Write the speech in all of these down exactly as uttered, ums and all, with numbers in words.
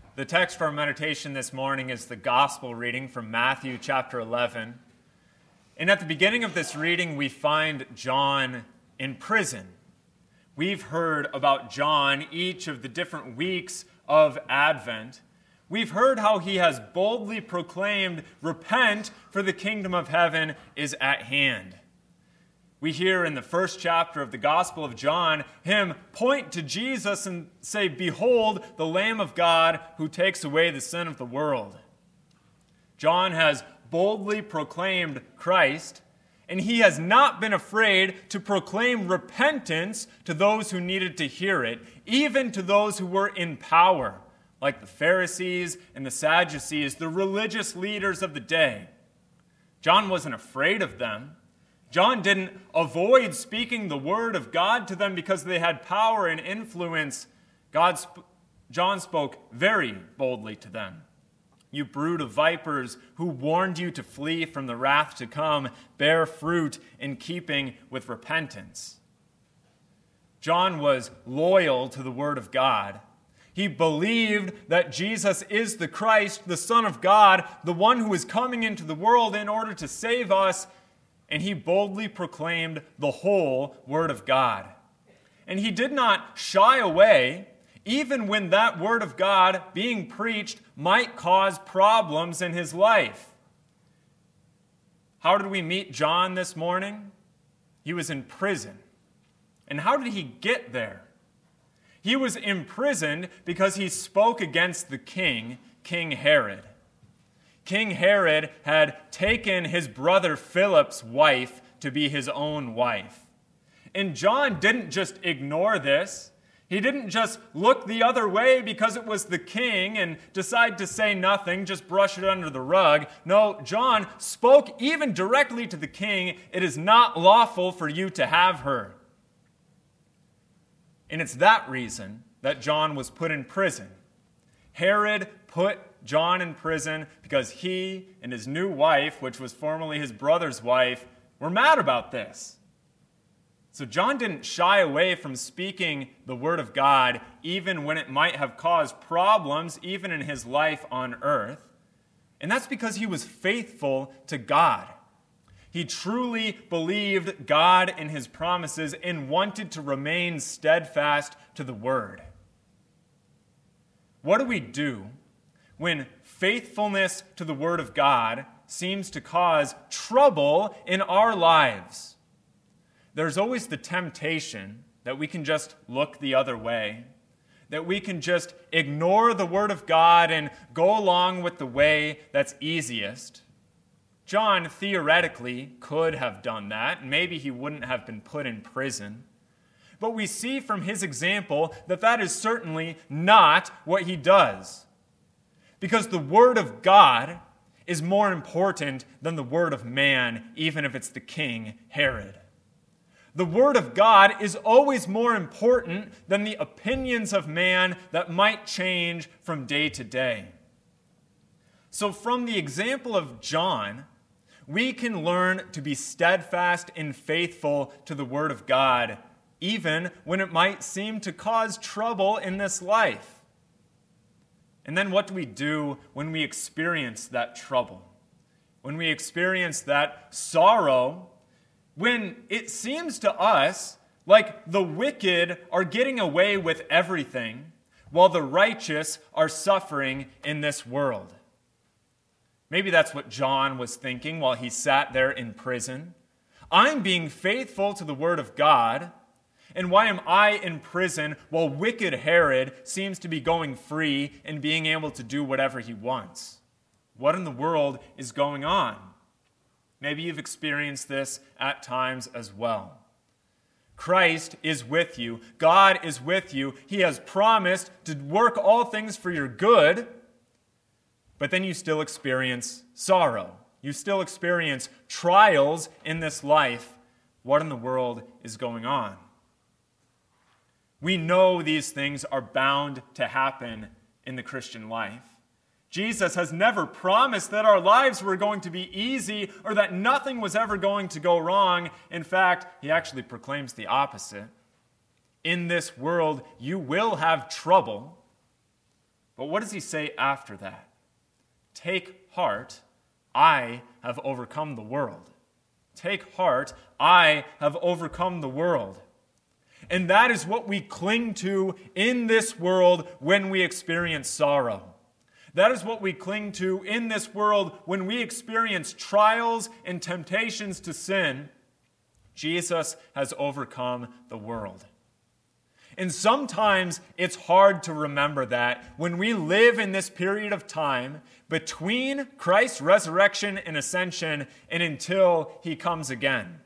The text for our meditation this morning is the gospel reading from Matthew chapter eleven. And at the beginning of this reading, we find John in prison. We've heard about John each of the different weeks of Advent. We've heard how he has boldly proclaimed, "Repent, for the kingdom of heaven is at hand." We hear in the first chapter of the Gospel of John him point to Jesus and say, "Behold, the Lamb of God who takes away the sin of the world." John has boldly proclaimed Christ, and he has not been afraid to proclaim repentance to those who needed to hear it, even to those who were in power, like the Pharisees and the Sadducees, the religious leaders of the day. John wasn't afraid of them. John didn't avoid speaking the word of God to them because they had power and influence. God sp- John spoke very boldly to them. "You brood of vipers, who warned you to flee from the wrath to come, bear fruit in keeping with repentance." John was loyal to the word of God. He believed that Jesus is the Christ, the Son of God, the one who is coming into the world in order to save us, and he boldly proclaimed the whole Word of God. And he did not shy away, even when that Word of God being preached might cause problems in his life. How did we meet John this morning? He was in prison. And how did he get there? He was imprisoned because he spoke against the king, King Herod. King Herod had taken his brother Philip's wife to be his own wife. And John didn't just ignore this. He didn't just look the other way because it was the king and decide to say nothing, just brush it under the rug. No, John spoke even directly to the king, "It is not lawful for you to have her." And it's that reason that John was put in prison. Herod put John in prison because he and his new wife, which was formerly his brother's wife, were mad about this. So John didn't shy away from speaking the word of God, even when it might have caused problems, even in his life on earth. And that's because he was faithful to God. He truly believed God and his promises and wanted to remain steadfast to the word. What do we do when faithfulness to the Word of God seems to cause trouble in our lives? There's always the temptation that we can just look the other way, that we can just ignore the Word of God and go along with the way that's easiest. John theoretically could have done that, and maybe he wouldn't have been put in prison. But we see from his example that that is certainly not what he does. Because the word of God is more important than the word of man, even if it's the king, Herod. The word of God is always more important than the opinions of man that might change from day to day. So from the example of John, we can learn to be steadfast and faithful to the word of God, even when it might seem to cause trouble in this life. And then what do we do when we experience that trouble? When we experience that sorrow, when it seems to us like the wicked are getting away with everything while the righteous are suffering in this world. Maybe that's what John was thinking while he sat there in prison. I'm being faithful to the word of God, and why am I in prison while wicked Herod seems to be going free and being able to do whatever he wants? What in the world is going on? Maybe you've experienced this at times as well. Christ is with you. God is with you. He has promised to work all things for your good, but then you still experience sorrow. You still experience trials in this life. What in the world is going on? We know these things are bound to happen in the Christian life. Jesus has never promised that our lives were going to be easy or that nothing was ever going to go wrong. In fact, he actually proclaims the opposite. In this world, you will have trouble, But what does he say after that? Take heart, I have overcome the world. Take heart, I have overcome the world. And that is what we cling to in this world when we experience sorrow. That is what we cling to in this world when we experience trials and temptations to sin. Jesus has overcome the world. And sometimes it's hard to remember that when we live in this period of time between Christ's resurrection and ascension and until he comes again.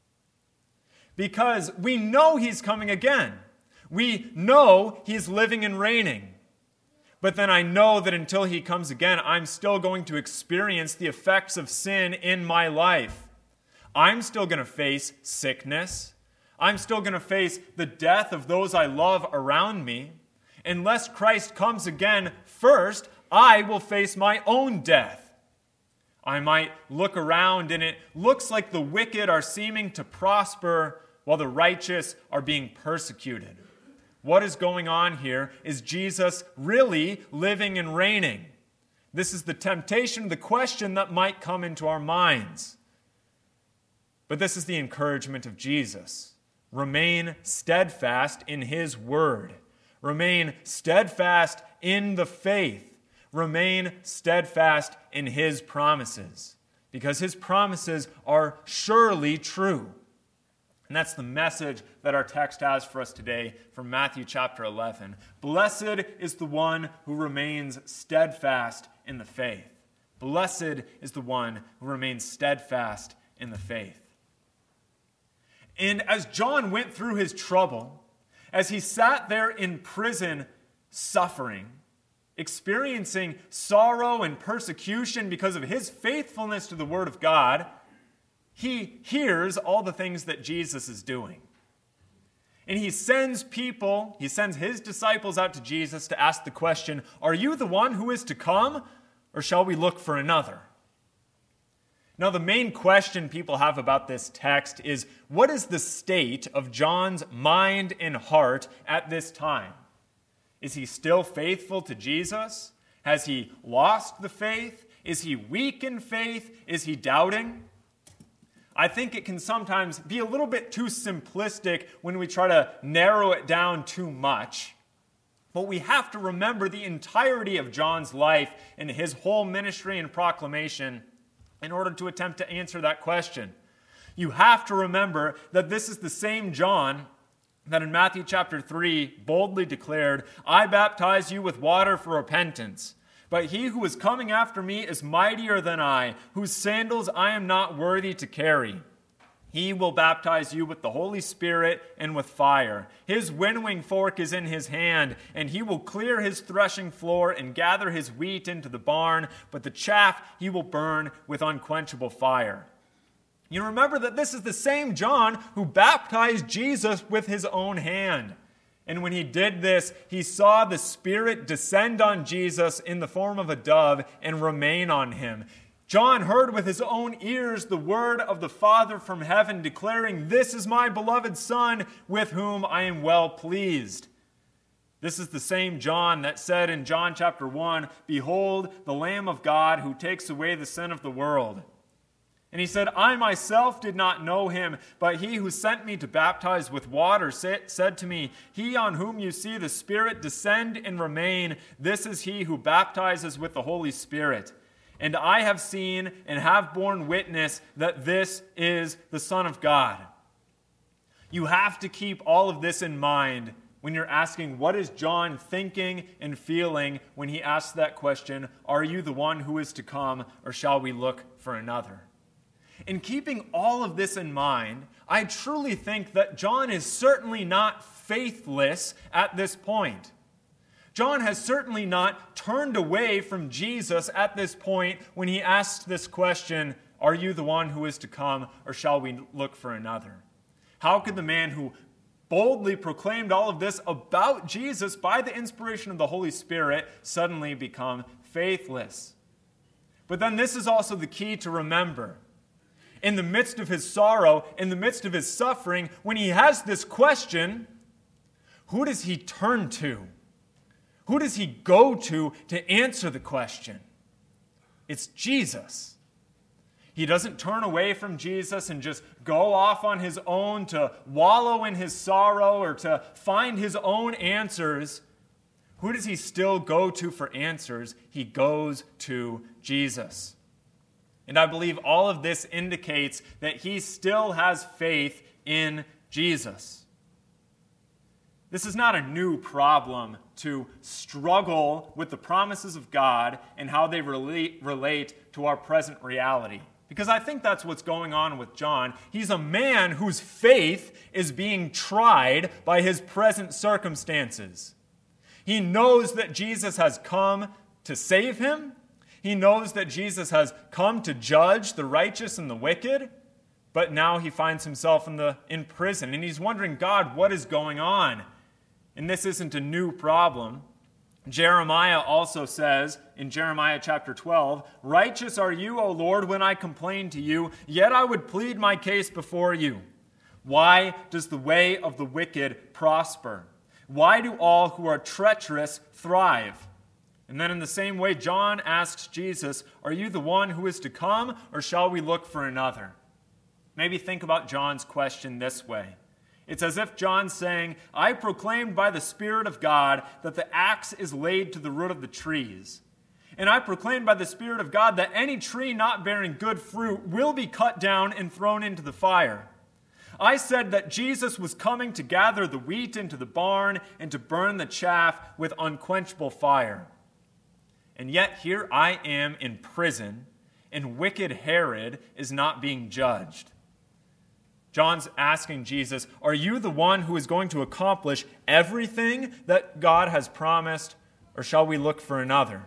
Because we know he's coming again. We know he's living and reigning. But then I know that until he comes again, I'm still going to experience the effects of sin in my life. I'm still going to face sickness. I'm still going to face the death of those I love around me. Unless Christ comes again first, I will face my own death. I might look around and it looks like the wicked are seeming to prosper while the righteous are being persecuted. What is going on here? Is Jesus really living and reigning? This is the temptation, the question that might come into our minds. But this is the encouragement of Jesus. Remain steadfast in his word. Remain steadfast in the faith. Remain steadfast in his promises. Because his promises are surely true. And that's the message that our text has for us today from Matthew chapter eleven. Blessed is the one who remains steadfast in the faith. Blessed is the one who remains steadfast in the faith. And as John went through his trouble, as he sat there in prison suffering, experiencing sorrow and persecution because of his faithfulness to the Word of God, he hears all the things that Jesus is doing. And he sends people, he sends his disciples out to Jesus to ask the question, are you the one who is to come, or shall we look for another? Now, the main question people have about this text is, what is the state of John's mind and heart at this time? Is he still faithful to Jesus? Has he lost the faith? Is he weak in faith? Is he doubting? I think it can sometimes be a little bit too simplistic when we try to narrow it down too much. But we have to remember the entirety of John's life and his whole ministry and proclamation in order to attempt to answer that question. You have to remember that this is the same John that in Matthew chapter three boldly declared, I baptize you with water for repentance. But he who is coming after me is mightier than I, whose sandals I am not worthy to carry. He will baptize you with the Holy Spirit and with fire. His winnowing fork is in his hand, and he will clear his threshing floor and gather his wheat into the barn, but the chaff he will burn with unquenchable fire. You remember that this is the same John who baptized Jesus with his own hand. And when he did this, he saw the Spirit descend on Jesus in the form of a dove and remain on him. John heard with his own ears the word of the Father from heaven declaring, this is my beloved Son with whom I am well pleased. This is the same John that said in John chapter one, behold, the Lamb of God who takes away the sin of the world. And he said, I myself did not know him, but he who sent me to baptize with water said to me, he on whom you see the Spirit descend and remain, this is he who baptizes with the Holy Spirit. And I have seen and have borne witness that this is the Son of God. You have to keep all of this in mind when you're asking, what is John thinking and feeling when he asks that question, are you the one who is to come, or shall we look for another? In keeping all of this in mind, I truly think that John is certainly not faithless at this point. John has certainly not turned away from Jesus at this point when he asks this question, are you the one who is to come, or shall we look for another? How could the man who boldly proclaimed all of this about Jesus by the inspiration of the Holy Spirit suddenly become faithless? But then this is also the key to remember. In the midst of his sorrow, in the midst of his suffering, when he has this question, who does he turn to? who does he go to to answer the question? It's Jesus. He doesn't turn away from Jesus and just go off on his own to wallow in his sorrow or to find his own answers. Who does he still go to for answers? He goes to Jesus. And I believe all of this indicates that he still has faith in Jesus. This is not a new problem to struggle with the promises of God and how they relate, relate to our present reality. Because I think that's what's going on with John. He's a man whose faith is being tried by his present circumstances. He knows that Jesus has come to save him. He knows that Jesus has come to judge the righteous and the wicked. But now he finds himself in, the, in prison. And he's wondering, God, what is going on? And this isn't a new problem. Jeremiah also says in Jeremiah chapter twelve, "Righteous are you, O Lord, when I complain to you, yet I would plead my case before you. Why does the way of the wicked prosper? Why do all who are treacherous thrive?" And then in the same way, John asks Jesus, "Are you the one who is to come, or shall we look for another?" Maybe think about John's question this way. It's as if John's saying, "I proclaimed by the Spirit of God that the axe is laid to the root of the trees. And I proclaimed by the Spirit of God that any tree not bearing good fruit will be cut down and thrown into the fire. I said that Jesus was coming to gather the wheat into the barn and to burn the chaff with unquenchable fire. And yet here I am in prison, and wicked Herod is not being judged." John's asking Jesus, are you the one who is going to accomplish everything that God has promised, or shall we look for another?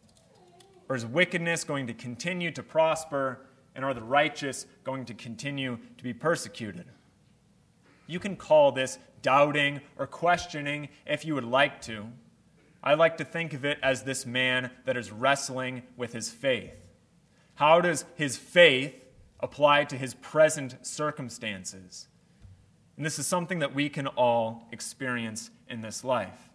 Or is wickedness going to continue to prosper, and are the righteous going to continue to be persecuted? You can call this doubting or questioning if you would like to. I like to think of it as this man that is wrestling with his faith. How does his faith apply to his present circumstances? And this is something that we can all experience in this life.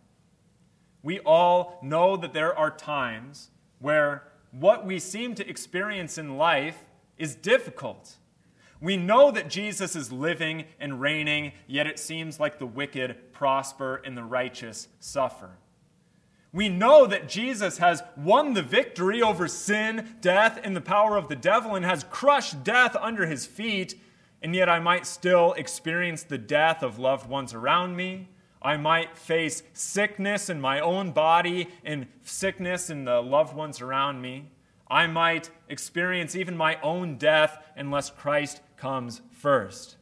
We all know that there are times where what we seem to experience in life is difficult. We know that Jesus is living and reigning, yet it seems like the wicked prosper and the righteous suffer. We know that Jesus has won the victory over sin, death, and the power of the devil, and has crushed death under his feet, and yet I might still experience the death of loved ones around me. I might face sickness in my own body and sickness in the loved ones around me. I might experience even my own death unless Christ comes first.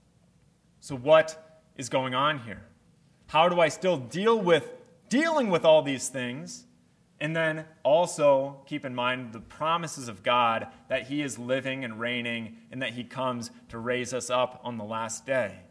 So what is going on here? How do I still deal with dealing with all these things, and then also keep in mind the promises of God that he is living and reigning and that he comes to raise us up on the last day?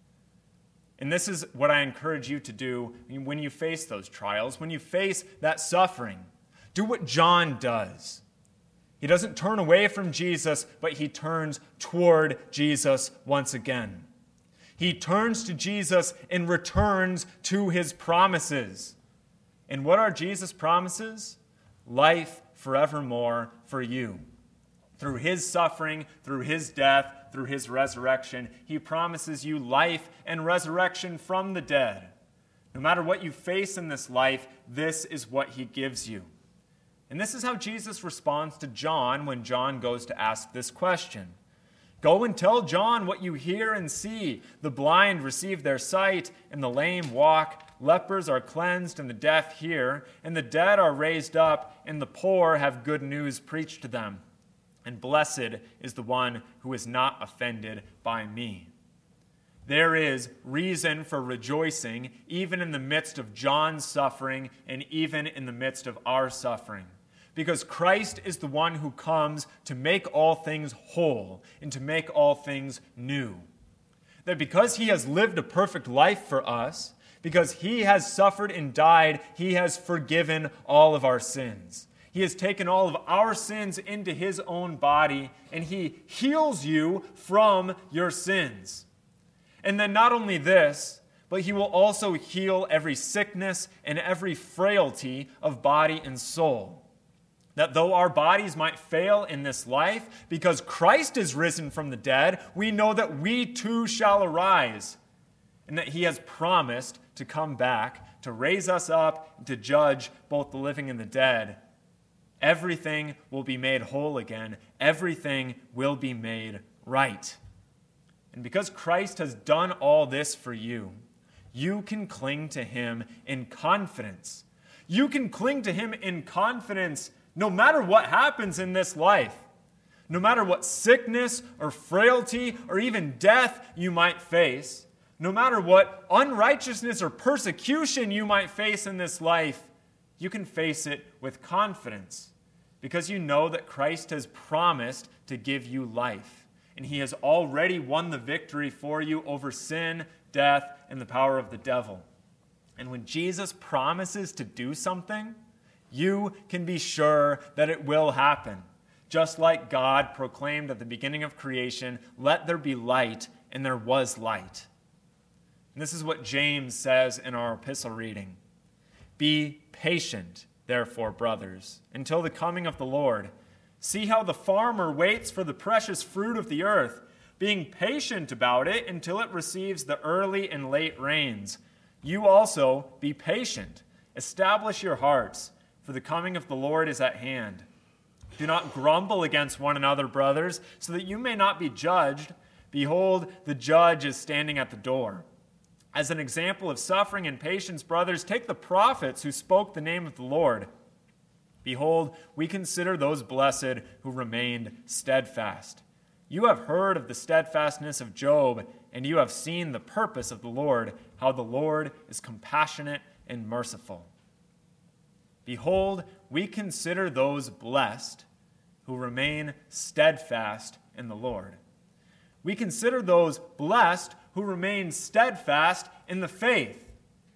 And this is what I encourage you to do when you face those trials, when you face that suffering. Do what John does. He doesn't turn away from Jesus, but he turns toward Jesus once again. He turns to Jesus and returns to his promises. And what are Jesus' promises? Life forevermore for you. Through his suffering, through his death, through his resurrection, he promises you life and resurrection from the dead. No matter what you face in this life, this is what he gives you. And this is how Jesus responds to John when John goes to ask this question. Go and tell John what you hear and see. The blind receive their sight, and the lame walk. Lepers are cleansed, and the deaf hear. And the dead are raised up, and the poor have good news preached to them. And blessed is the one who is not offended by me. There is reason for rejoicing, even in the midst of John's suffering, and even in the midst of our suffering. Because Christ is the one who comes to make all things whole and to make all things new. That because he has lived a perfect life for us, because he has suffered and died, he has forgiven all of our sins. He has taken all of our sins into his own body, and he heals you from your sins. And then not only this, but he will also heal every sickness and every frailty of body and soul. That though our bodies might fail in this life, because Christ is risen from the dead, we know that we too shall arise, and that he has promised to come back to raise us up and to judge both the living and the dead. Everything will be made whole again. Everything will be made right. And because Christ has done all this for you, you can cling to him in confidence. You can cling to him in confidence no matter what happens in this life. No matter what sickness or frailty or even death you might face. No matter what unrighteousness or persecution you might face in this life, you can face it with confidence because you know that Christ has promised to give you life. And he has already won the victory for you over sin, death, and the power of the devil. And when Jesus promises to do something, you can be sure that it will happen. Just like God proclaimed at the beginning of creation, "Let there be light," and there was light. And this is what James says in our epistle reading. "Be patient, therefore, brothers, until the coming of the Lord. See how the farmer waits for the precious fruit of the earth, being patient about it until it receives the early and late rains. You also be patient. Establish your hearts, for the coming of the Lord is at hand. Do not grumble against one another, brothers, so that you may not be judged. Behold, the judge is standing at the door. As an example of suffering and patience, brothers, take the prophets who spoke the name of the Lord. Behold, we consider those blessed who remained steadfast. You have heard of the steadfastness of Job, and you have seen the purpose of the Lord, how the Lord is compassionate and merciful. Behold, we consider those blessed who remain steadfast in the Lord. We consider those blessed who remain steadfast in the faith.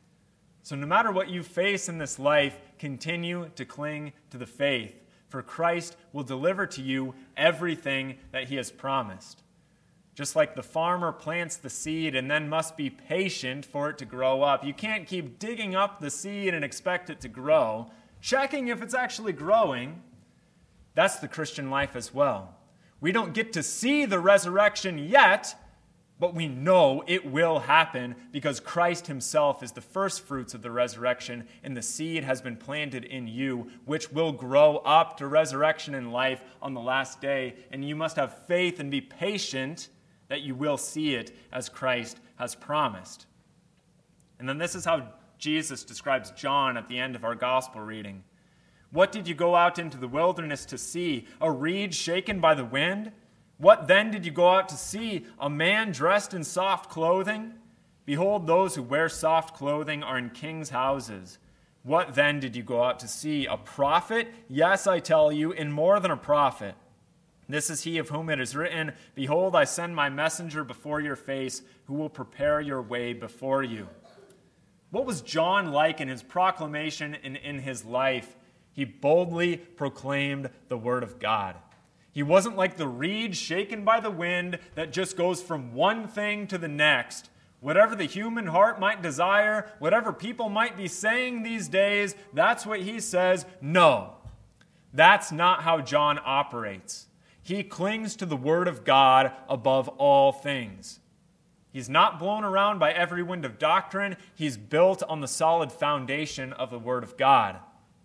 So no matter what you face in this life, continue to cling to the faith, for Christ will deliver to you everything that he has promised. Just like the farmer plants the seed and then must be patient for it to grow up. You can't keep digging up the seed and expect it to grow, checking if it's actually growing. That's the Christian life as well. We don't get to see the resurrection yet, but we know it will happen because Christ himself is the first fruits of the resurrection, and the seed has been planted in you, which will grow up to resurrection and life on the last day. And you must have faith and be patient that you will see it as Christ has promised. And then this is how Jesus describes John at the end of our gospel reading. What did you go out into the wilderness to see? A reed shaken by the wind? What then did you go out to see? A man dressed in soft clothing? Behold, those who wear soft clothing are in kings' houses. What then did you go out to see? A prophet? Yes, I tell you, and more than a prophet. This is he of whom it is written, Behold, I send my messenger before your face, who will prepare your way before you. What was John like in his proclamation and in his life? He boldly proclaimed the word of God. He wasn't like the reed shaken by the wind that just goes from one thing to the next. Whatever the human heart might desire, whatever people might be saying these days, that's what he says. No, that's not how John operates. He clings to the word of God above all things. He's not blown around by every wind of doctrine. He's built on the solid foundation of the word of God.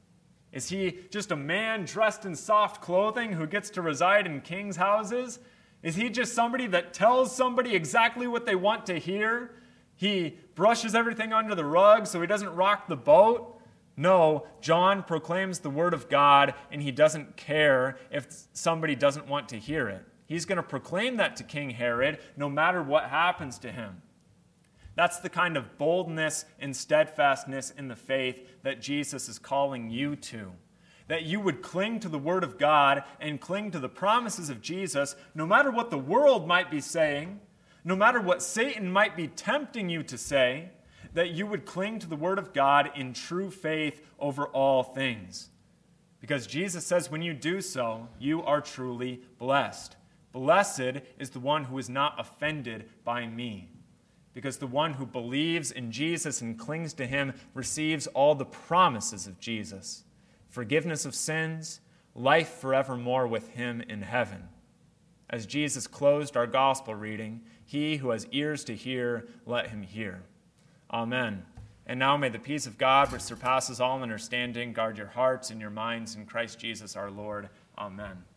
Is he just a man dressed in soft clothing who gets to reside in kings' houses? Is he just somebody that tells somebody exactly what they want to hear? He brushes everything under the rug so he doesn't rock the boat? No, John proclaims the word of God, and he doesn't care if somebody doesn't want to hear it. He's going to proclaim that to King Herod no matter what happens to him. That's the kind of boldness and steadfastness in the faith that Jesus is calling you to. That you would cling to the word of God and cling to the promises of Jesus no matter what the world might be saying, no matter what Satan might be tempting you to say, that you would cling to the word of God in true faith over all things. Because Jesus says when you do so, you are truly blessed. Blessed is the one who is not offended by me. because the one who believes in Jesus and clings to him receives all the promises of Jesus: forgiveness of sins, life forevermore with him in heaven. As Jesus closed our gospel reading, he who has ears to hear, let him hear. Amen. And now may the peace of God, which surpasses all understanding, guard your hearts and your minds in Christ Jesus our Lord. Amen.